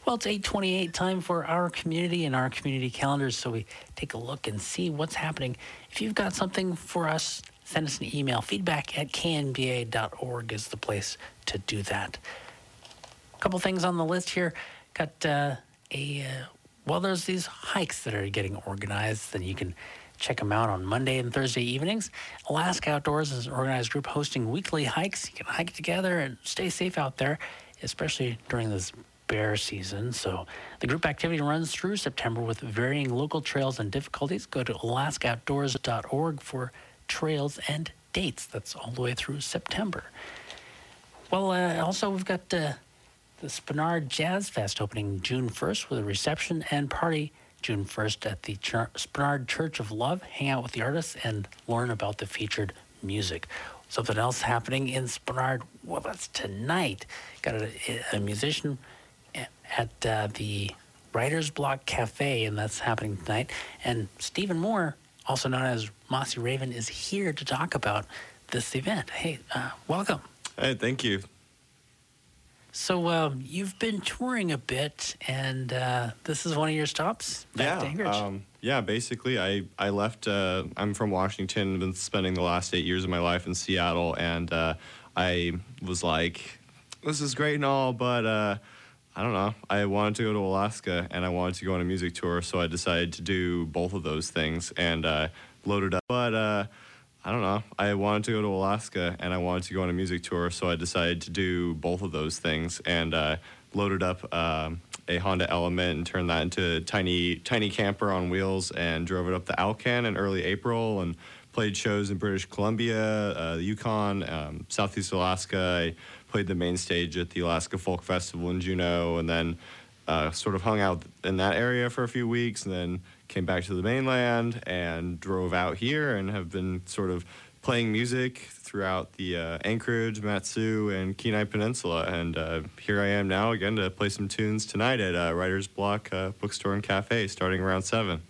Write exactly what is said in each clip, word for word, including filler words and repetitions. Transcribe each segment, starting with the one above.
Well, it's eight twenty-eight, time for our community and our community calendars, so we take a look and see what's happening. If you've got something for us, send us an email. Feedback at k n b a dot org is the place to do that. A couple things on the list here. Got uh, a, uh, well, there's these hikes that are getting organized, and you can check them out on Monday and Thursday evenings. Alaska Outdoors is an organized group hosting weekly hikes. You can hike together and stay safe out there, especially during this bear season. So the group activity runs through September with varying local trails and difficulties. Go to alaska outdoors dot org for trails and dates. That's all the way through September. Well, uh, also we've got uh, the Spenard Jazz Fest opening June first with a reception and party June first at the Ch- Spenard Church of Love. Hang out with the artists and learn about the featured music. Something else happening in Spenard, well, that's tonight. Got a, a musician at uh, the Writer's Block Cafe, and that's happening tonight. And Stephen Moore, also known as Mossy Raven, is here to talk about this event. Hey, uh, welcome. Hey, thank you. So uh, you've been touring a bit, and uh, this is one of your stops back yeah, to Anchorage. Um, yeah, basically, I, I left, uh, I'm from Washington, been spending the last eight years of my life in Seattle, and uh, I was like, this is great and all, but uh, I don't know, I wanted to go to Alaska, and I wanted to go on a music tour, so I decided to do both of those things, and uh, loaded up, but uh, I don't know. I wanted to go to Alaska, and I wanted to go on a music tour, so I decided to do both of those things, and uh, loaded up uh, a Honda Element and turned that into a tiny, tiny camper on wheels, and drove it up the Alcan in early April, and played shows in British Columbia, uh, the Yukon, um, Southeast Alaska. I played the main stage at the Alaska Folk Festival in Juneau, and then uh, sort of hung out in that area for a few weeks, and then came back to the mainland and drove out here and have been sort of playing music throughout the uh, Anchorage, Matsu, and Kenai Peninsula. And uh, here I am now again to play some tunes tonight at uh, Writer's Block uh, Bookstore and Cafe starting around seven.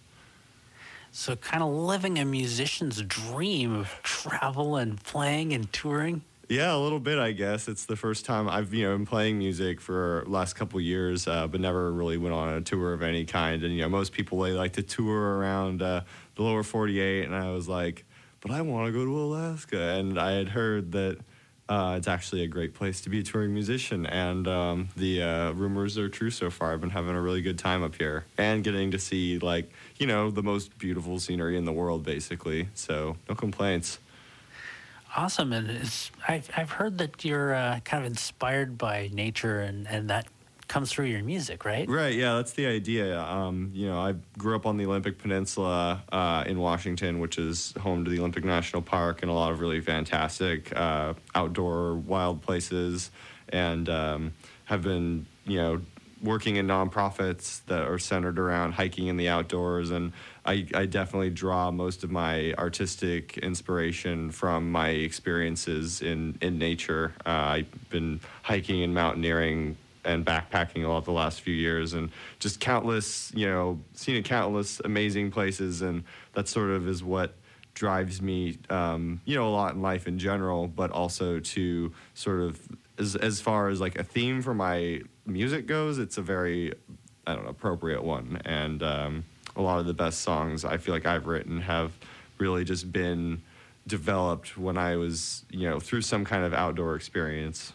So kind of living a musician's dream of travel and playing and touring. Yeah, a little bit, I guess. It's the first time I've, you know, been playing music for the last couple of years, uh, but never really went on a tour of any kind. And, you know, most people, they like to tour around uh, the lower forty-eight, and I was like, but I want to go to Alaska. And I had heard that uh, it's actually a great place to be a touring musician, and um, the uh, rumors are true so far. I've been having a really good time up here and getting to see, like, you know, the most beautiful scenery in the world, basically. So no complaints. Awesome, and it's, I've, I've heard that you're uh, kind of inspired by nature, and, and that comes through your music, right? Right, yeah, that's the idea. Um, you know, I grew up on the Olympic Peninsula uh, in Washington, which is home to the Olympic National Park and a lot of really fantastic uh, outdoor wild places, and um, have been, you know, working in nonprofits that are centered around hiking in the outdoors, and I, I definitely draw most of my artistic inspiration from my experiences in, in nature. Uh, I've been hiking and mountaineering and backpacking a lot the last few years, and just countless, you know, seen countless amazing places, and that sort of is what drives me, um, you know, a lot in life in general, but also to sort of, as, as far as like a theme for my music goes, it's a very, I don't know, appropriate one. And um, a lot of the best songs I feel like I've written have really just been developed when I was, you know, through some kind of outdoor experience.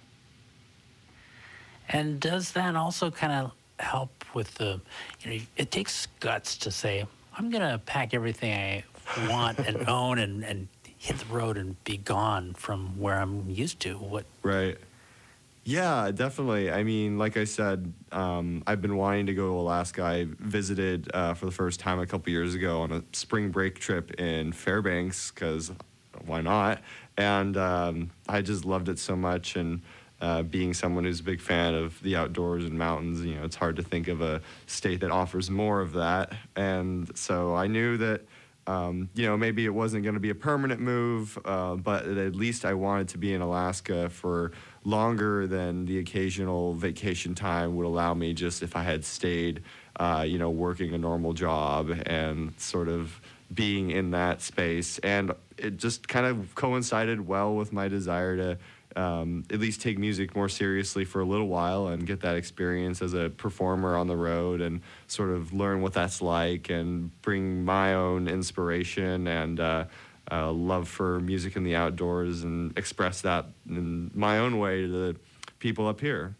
And does that also kind of help with the, you know, it takes guts to say, I'm going to pack everything I want and own and, and hit the road and be gone from where I'm used to. What? Right. Yeah, definitely. I mean, like I said, um, I've been wanting to go to Alaska. I visited uh, for the first time a couple years ago on a spring break trip in Fairbanks, because why not? And um, I just loved it so much. And uh, being someone who's a big fan of the outdoors and mountains, you know, it's hard to think of a state that offers more of that. And so I knew that, um, you know, maybe it wasn't going to be a permanent move, uh, but at least I wanted to be in Alaska for longer than the occasional vacation time would allow me, just if I had stayed, uh, you know, working a normal job and sort of being in that space. And it just kind of coincided well with my desire to um, at least take music more seriously for a little while and get that experience as a performer on the road and sort of learn what that's like and bring my own inspiration and uh, uh, love for music in the outdoors and express that in my own way to the people up here.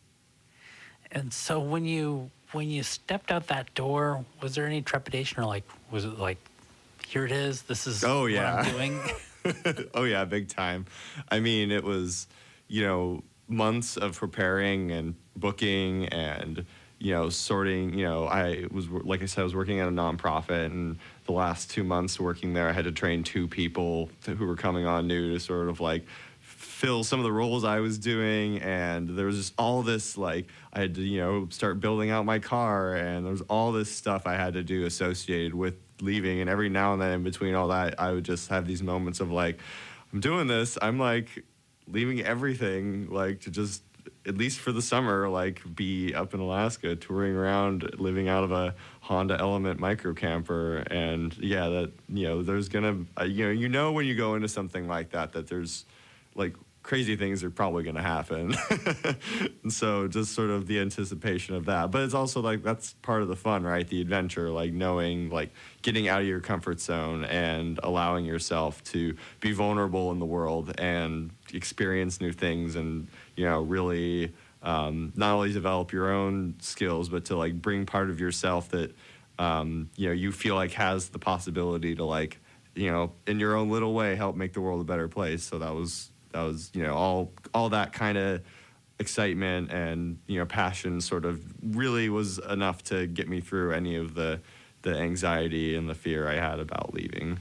And so when you when you stepped out that door, was there any trepidation, or like was it like, here it is, this is oh, what yeah. I'm doing? Oh yeah, big time. I mean, it was, you know, months of preparing and booking and, you know, sorting. You know, I was, like I said, I was working at a nonprofit, and the last two months working there, I had to train two people to, who were coming on new to sort of like fill some of the roles I was doing. And there was just all this, like, I had to, you know, start building out my car, and there was all this stuff I had to do associated with leaving. And every now and then in between all that, I would just have these moments of like, I'm doing this, I'm like leaving everything, like to just, at least for the summer, like be up in Alaska touring around, living out of a Honda Element micro camper. And yeah, that, you know, there's gonna, uh, you know, you know when you go into something like that, that there's like crazy things are probably going to happen. And so just sort of the anticipation of that. But it's also like, that's part of the fun, right? The adventure, like knowing, like getting out of your comfort zone and allowing yourself to be vulnerable in the world and experience new things and, you know, really um, not only develop your own skills, but to like bring part of yourself that, um, you know, you feel like has the possibility to like, you know, in your own little way, help make the world a better place. So that was, That was, you know, all all that kind of excitement and, you know, passion sort of really was enough to get me through any of the the anxiety and the fear I had about leaving.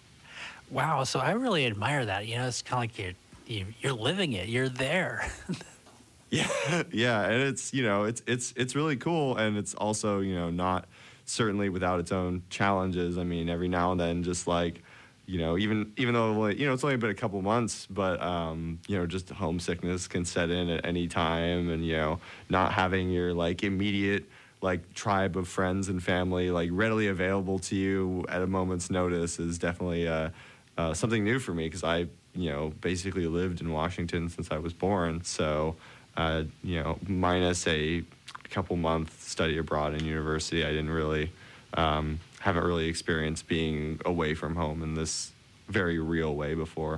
Wow, so I really admire that. You know, it's kind of like you're you, you're living it. You're there. Yeah, yeah, and it's, you know, it's it's it's really cool, and it's also, you know, not certainly without its own challenges. I mean, every now and then, just like, you know, even even though, you know, it's only been a couple months, but, um, you know, just homesickness can set in at any time. And, you know, not having your, like, immediate, like, tribe of friends and family, like, readily available to you at a moment's notice is definitely uh, uh, something new for me, because I, you know, basically lived in Washington since I was born. So, uh, you know, minus a couple month study abroad in university, I didn't really... Um, haven't really experienced being away from home in this very real way before.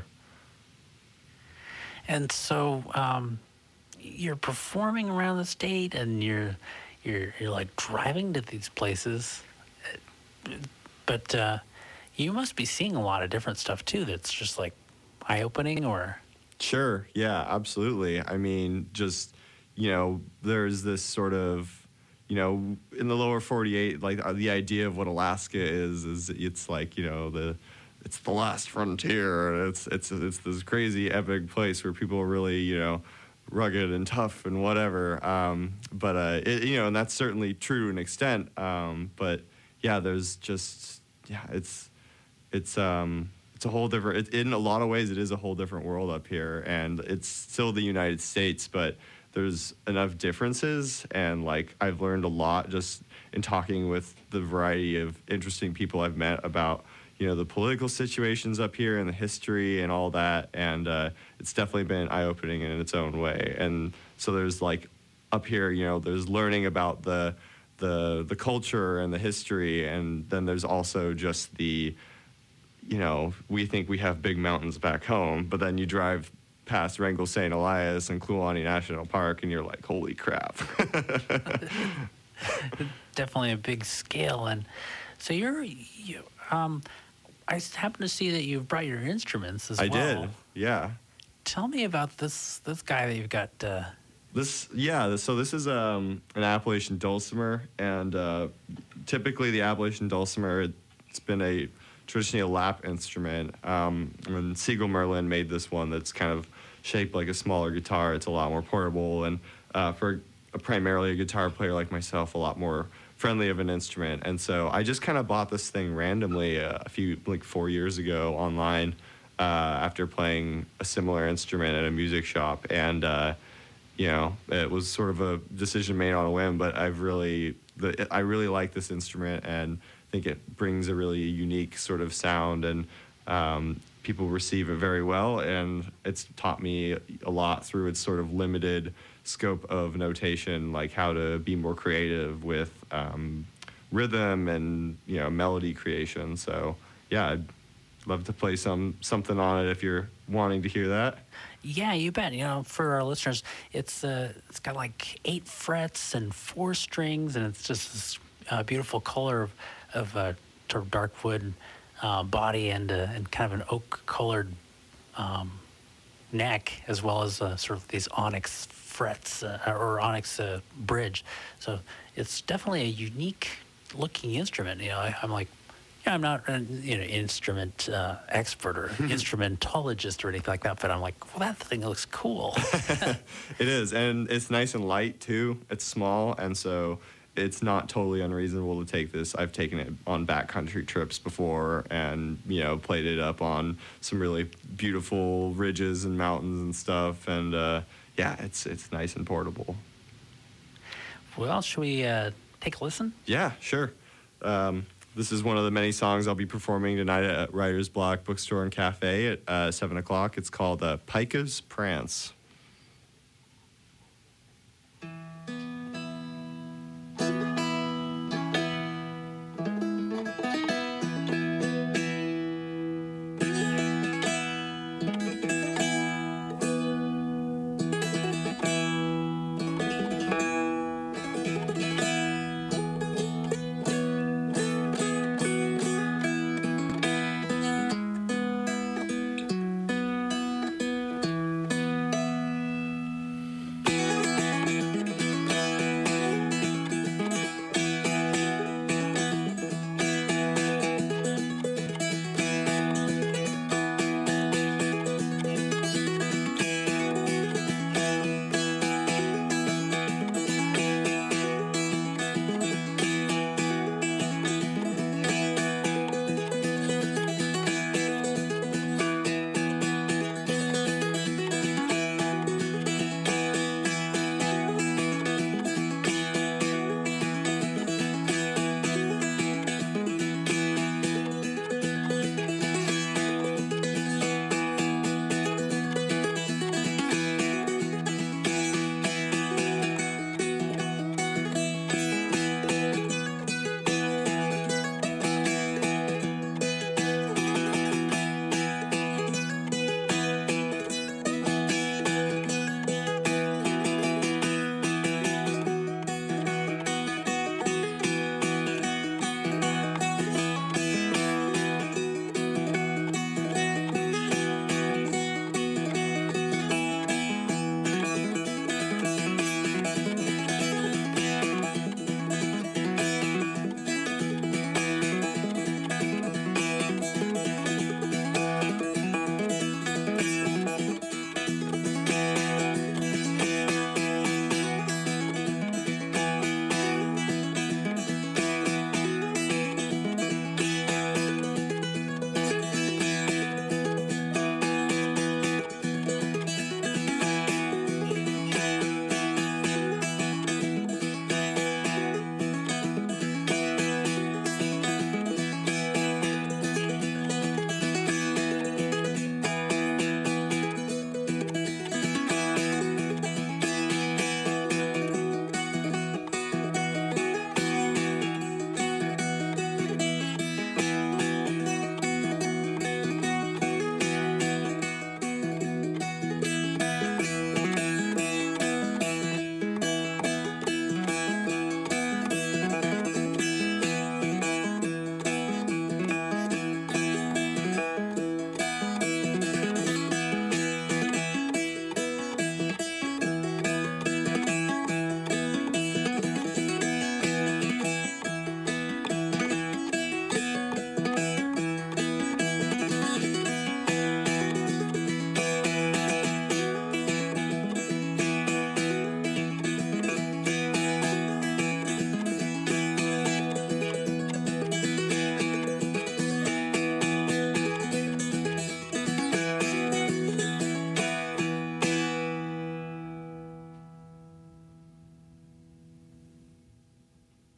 And so um, you're performing around the state, and you're you're you're like driving to these places, but uh, you must be seeing a lot of different stuff too. That's just like eye-opening, or sure, yeah, absolutely. I mean, just, you know, there's this sort of, you know, in the lower forty-eight, like uh, the idea of what Alaska is, is it's like, you know, the, it's the last frontier. And it's, it's, it's this crazy epic place where people are really, you know, rugged and tough and whatever. Um, but, uh, it, you know, and that's certainly true to an extent. Um, but yeah, there's just, yeah, it's, it's, um, it's a whole different, it, in a lot of ways, it is a whole different world up here, and it's still the United States, but there's enough differences, and like I've learned a lot just in talking with the variety of interesting people I've met about, you know, the political situations up here and the history and all that, and uh, it's definitely been eye-opening in its own way. And so there's like up here, you know, there's learning about the the the culture and the history, and then there's also just the, you know, we think we have big mountains back home, but then you drive past Wrangell Saint Elias and Kluane National Park, and you're like, holy crap. definitely a big scale. And so you're, you, um, I happen to see that you've brought your instruments as I well. did, yeah. Tell me about this this guy that you've got. Uh... This, yeah, so this is um, an Appalachian dulcimer, and uh, typically the Appalachian dulcimer, it's been a traditionally a lap instrument. Um, and Siegel Merlin made this one that's kind of shaped like a smaller guitar. It's a lot more portable, and uh, for a, primarily a guitar player like myself, a lot more friendly of an instrument. And so I just kind of bought this thing randomly a, a few, like four years ago online uh, after playing a similar instrument at a music shop. And, uh, you know, it was sort of a decision made on a whim, but I've really, the, I really like this instrument, and I think it brings a really unique sort of sound, and um, people receive it very well, and it's taught me a lot through its sort of limited scope of notation, like how to be more creative with um, rhythm and, you know, melody creation. So yeah, I'd love to play some something on it if you're wanting to hear that. Yeah, you bet. You know, for our listeners, it's uh, it's got like eight frets and four strings, and it's just this uh, beautiful color of, of uh, sort of dark wood uh, body and uh, and kind of an oak colored um, neck, as well as uh, sort of these onyx frets uh, or onyx uh, bridge. So it's definitely a unique looking instrument. You know, I, I'm like, yeah, I'm not an you know instrument uh, expert or instrumentologist or anything like that, but I'm like, well, that thing looks cool. It is, and it's nice and light too. It's small, and so it's not totally unreasonable to take this. I've taken it on backcountry trips before, and you know, played it up on some really beautiful ridges and mountains and stuff. And uh, yeah, it's it's nice and portable. Well, should we uh, take a listen? Yeah, sure. Um, This is one of the many songs I'll be performing tonight at Writer's Block Bookstore and Cafe at uh, seven o'clock. It's called uh, Pika's Prance.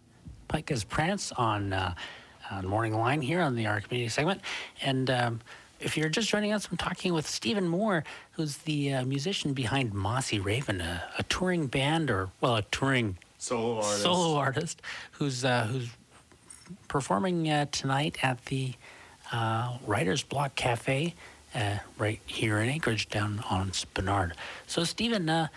Pika's Prance on uh, on Morning Line here on the Our Community segment. And um, If you're just joining us, I'm talking with Stephen Moore, who's the uh, musician behind Mossy Raven, a, a touring band, or, well, a touring Solo artist. solo artist who's, uh, who's performing uh, tonight at the uh, Writer's Block Cafe uh, right here in Anchorage down on Spenard. So, Stephen, uh,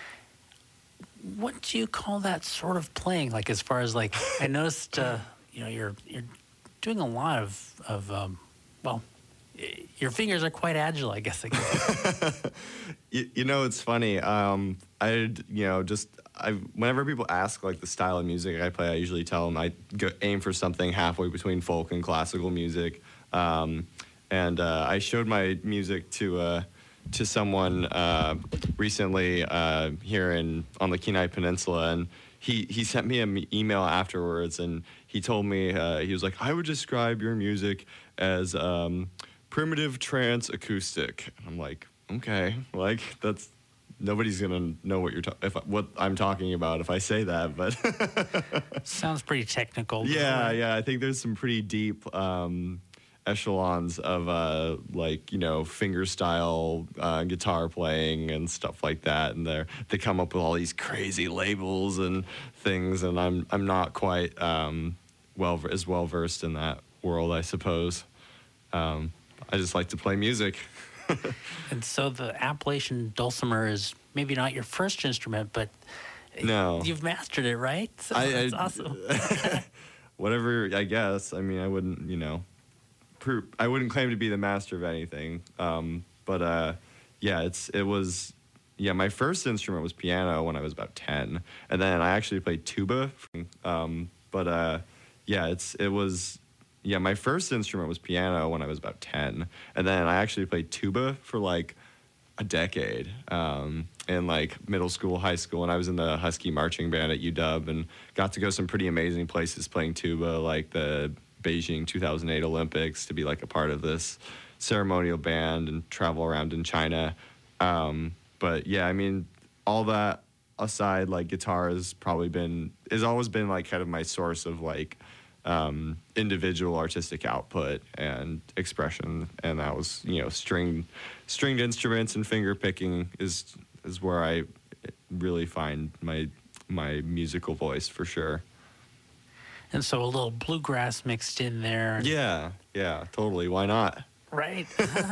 what do you call that sort of playing? Like, as far as, like, I noticed, uh, you know, you're you're doing a lot of, of um, well, your fingers are quite agile, I guess. I guess. you, you know, it's funny. Um, I, you know, just I. Whenever people ask like the style of music I play, I usually tell them I go, aim for something halfway between folk and classical music. Um, and uh, I showed my music to uh, to someone uh, recently uh, here in on the Kenai Peninsula, and he he sent me an email afterwards, and he told me uh, he was like, I would describe your music as um, primitive trance acoustic. And I'm like, okay, like that's nobody's gonna know what you're ta- if what I'm talking about if I say that, but sounds pretty technical. Yeah, yeah, I think there's some pretty deep um, echelons of uh, like you know finger style uh, guitar playing and stuff like that, and they they come up with all these crazy labels and things, and I'm I'm not quite um, well as well versed in that world, I suppose. Um, I just like to play music. And so the Appalachian dulcimer is maybe not your first instrument, but no, you've mastered it, right? So I, that's I, awesome. Whatever, I guess. I mean, I wouldn't, you know, per, I wouldn't claim to be the master of anything. Um, but uh, yeah, it's it was, yeah. My first instrument was piano when I was about ten, and then I actually played tuba. Um, but uh, yeah, it's it was. Yeah, my first instrument was piano when I was about ten, and then I actually played tuba for like a decade um, in like middle school, high school, and I was in the Husky marching band at U W and got to go some pretty amazing places playing tuba, like the Beijing two thousand eight Olympics, to be like a part of this ceremonial band and travel around in China. Um, but yeah, I mean, all that aside, like guitar has probably been, has always been like kind of my source of like um, individual artistic output and expression, and that was, you know, stringed stringed instruments and finger picking is is where I really find my my musical voice for sure. And so a little bluegrass mixed in there. Yeah, yeah, totally. Why not? Right.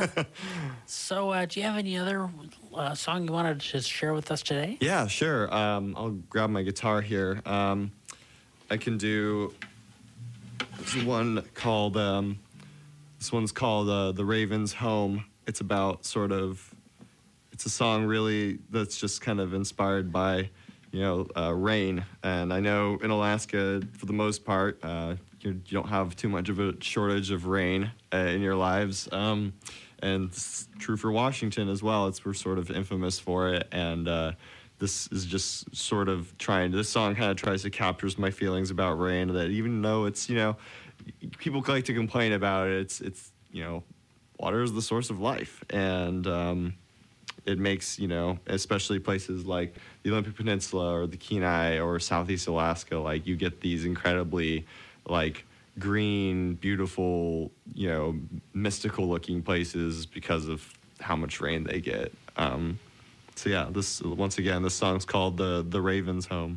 So, uh, do you have any other uh, song you wanted to share with us today? Yeah, sure. Um, I'll grab my guitar here. Um, I can do. There's one called, um, this one's called uh, The Raven's Home. It's about sort of, it's a song really that's just kind of inspired by, you know, uh, rain. And I know in Alaska, for the most part, uh, you, you don't have too much of a shortage of rain uh, in your lives. Um, and it's true for Washington as well. It's, we're sort of infamous for it. And uh, this is just sort of trying, this song kind of tries to capture my feelings about rain, that even though it's, you know, people like to complain about it, it's, it's you know, water is the source of life. And um, it makes, you know, especially places like the Olympic Peninsula or the Kenai or Southeast Alaska, like you get these incredibly, like, green, beautiful, you know, mystical looking places because of how much rain they get. Um, so yeah, this, once again, this song's called the the Raven's Home.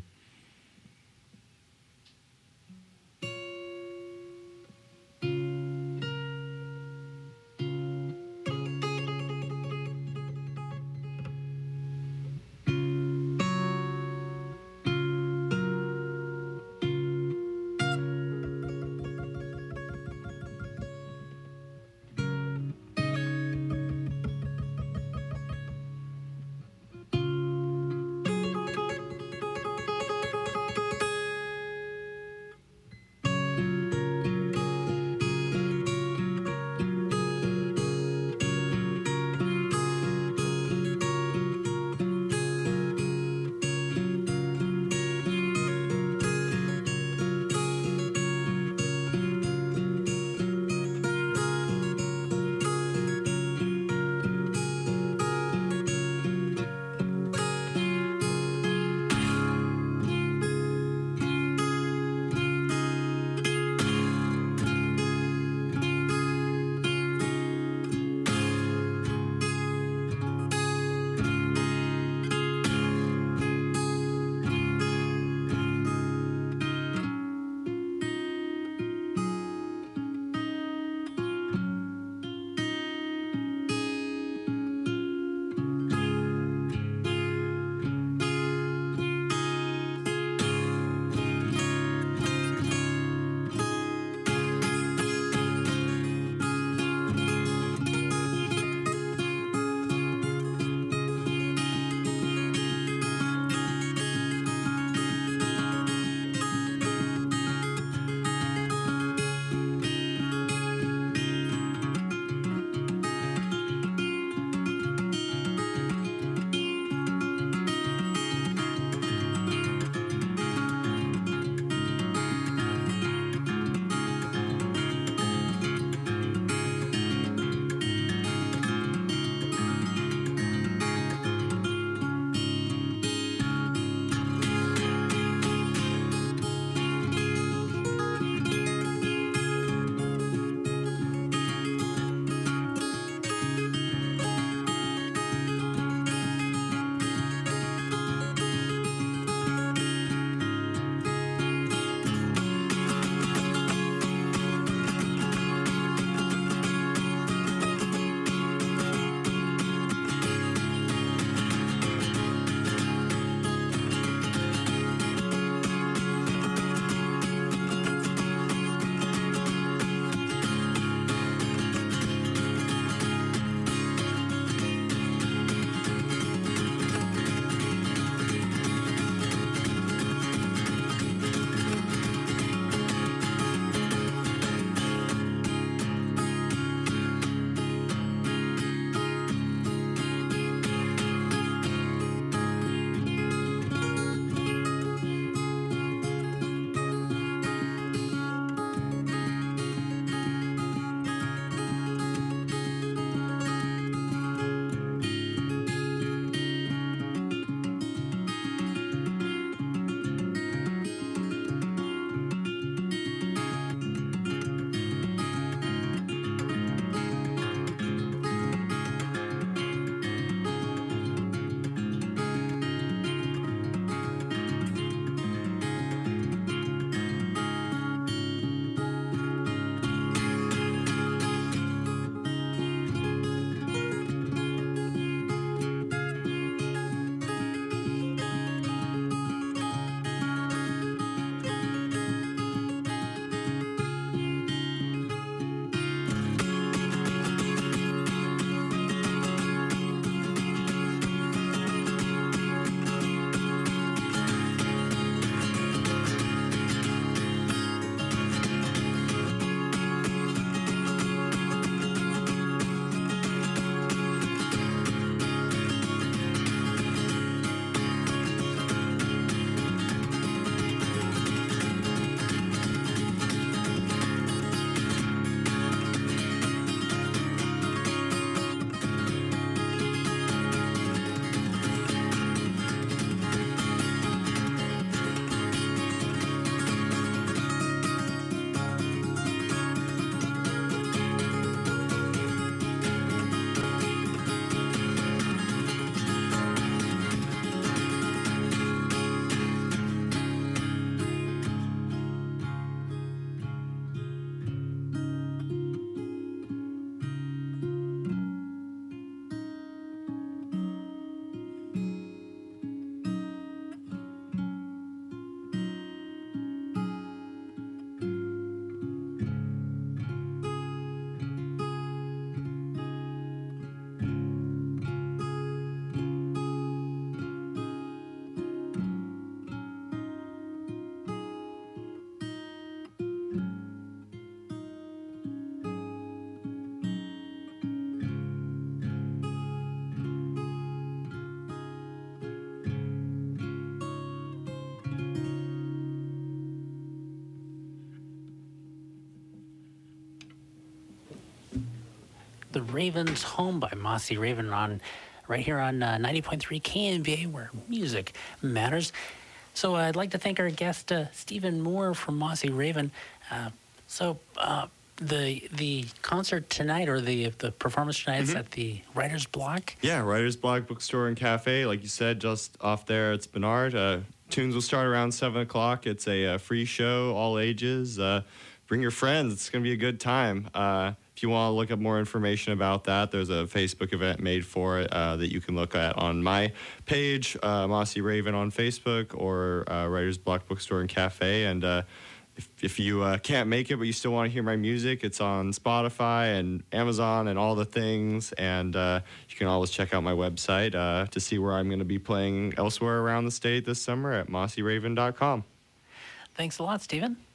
The Ravens Home by Mossy Raven on right here on uh, ninety point three K N B A, where music matters. So uh, I'd like to thank our guest, uh, Stephen Moore from Mossy Raven. Uh, so uh, the the concert tonight, or the the performance tonight, is Mm-hmm. at the Writer's Block. Yeah, Writer's Block Bookstore and Cafe. Like you said, just off there, it's Bernard. Uh, tunes will start around seven o'clock. It's a, uh free show, all ages. Uh, bring your friends. It's going to be a good time. Uh, if you want to look up more information about that, there's a Facebook event made for it uh, that you can look at on my page, uh, Mossy Raven on Facebook, or uh, Writer's Block Bookstore and Cafe. And uh, if, if you uh, can't make it but you still want to hear my music, it's on Spotify and Amazon and all the things. And uh, you can always check out my website uh, to see where I'm going to be playing elsewhere around the state this summer at mossy raven dot com. Thanks a lot, Stephen.